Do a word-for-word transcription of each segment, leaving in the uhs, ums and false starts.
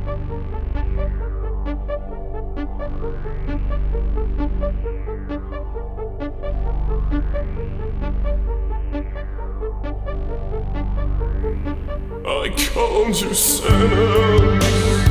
I called you sinners.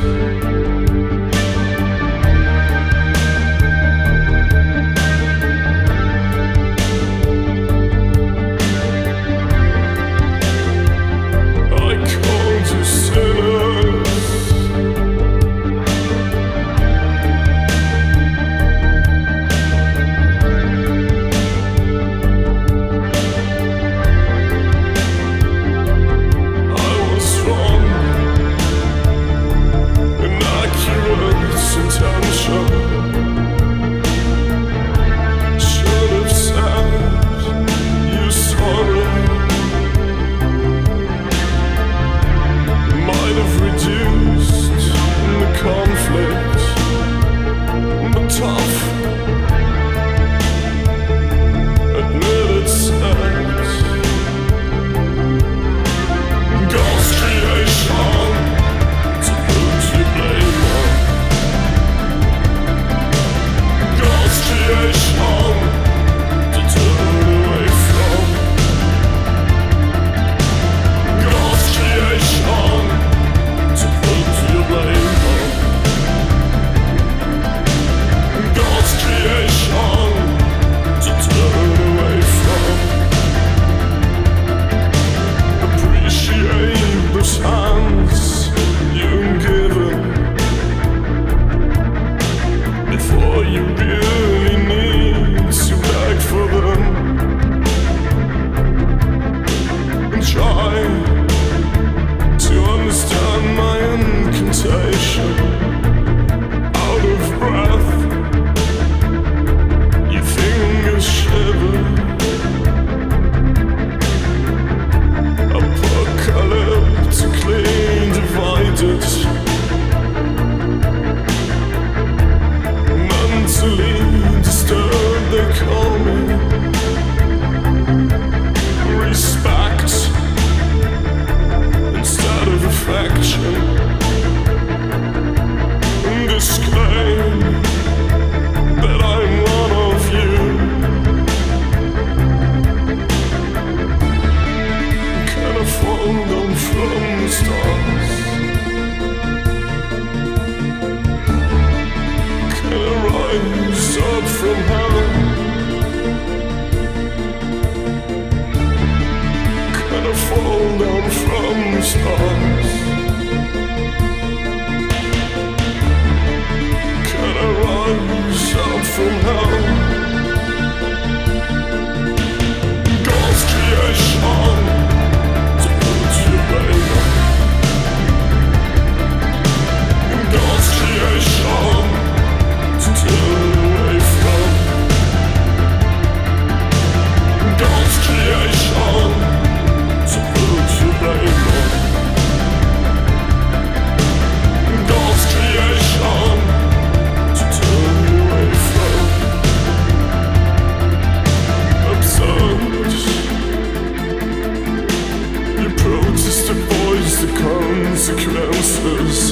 Consequences.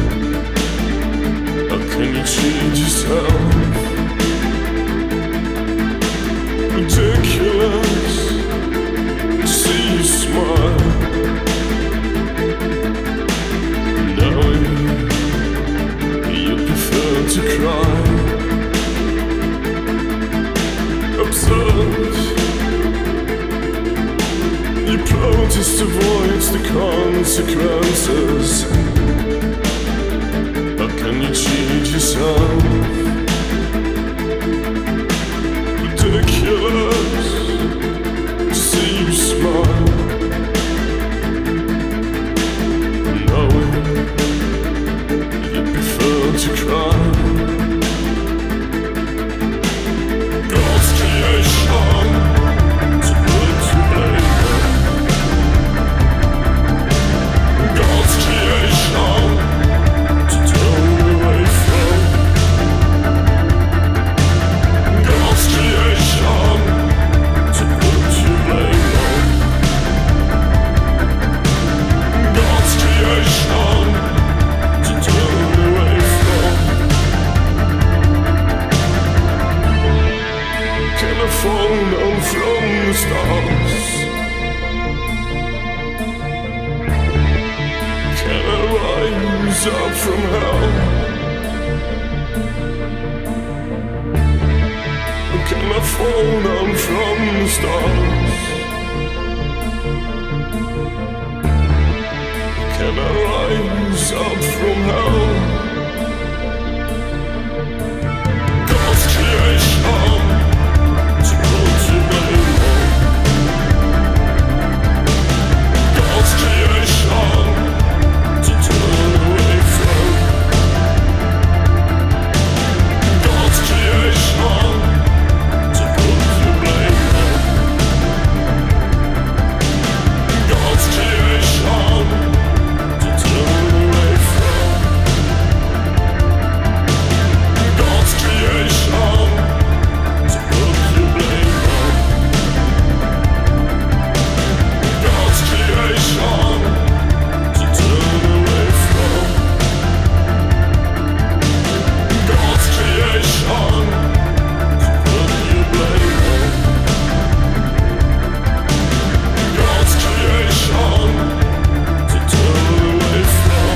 How can you change yourself? Ridiculous to see you smile, knowing you prefer to cry. Absurd. You protest avoids the consequences. How can you cheat yourself? Ridiculous to see you smile, knowing you prefer to cry. God's creation. God's rise up from hell? Can I fall down from the stars? Can I rise up from hell? God's creation to put to blame on. God's creation to turn away from. God's creation to put to blame on. God's creation to turn away from. God's creation to put to blame on. God's creation to turn away from. God's creation to put you blame on. God's creation to turn away from.